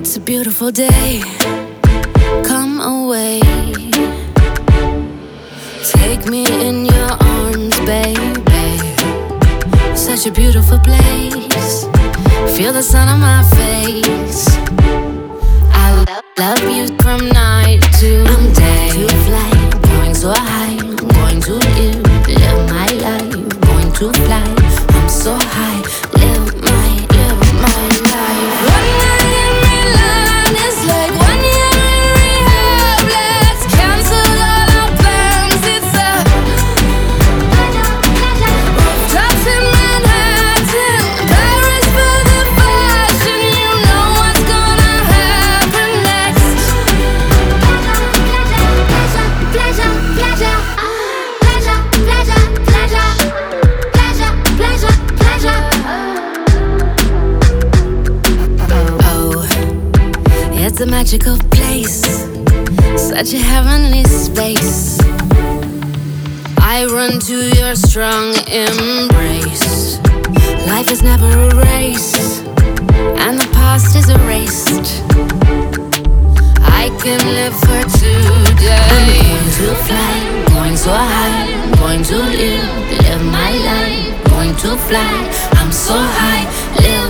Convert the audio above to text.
It's a beautiful day, come away. Take me in your arms, baby. Such a beautiful place. Feel the sun on my face. I love you from night to day. To fly, going so high, I'm going to live my life. Going to fly, I'm so high, live my life. One night in Milan is like 1 year in rehab. Let's cancel all our plans. It's a rooftops in Manhattan, Paris for the fashion. You know what's gonna happen next. Pleasure, pleasure, pleasure, pleasure, pleasure, pleasure, pleasure, pleasure. Oh, it's a magical place, such a heavenly space. I run to your strong embrace. Life is never a race, and the past is erased. I can live for today. I'm going to fly, going so high, going to live my life. Going to fly, I'm so high, live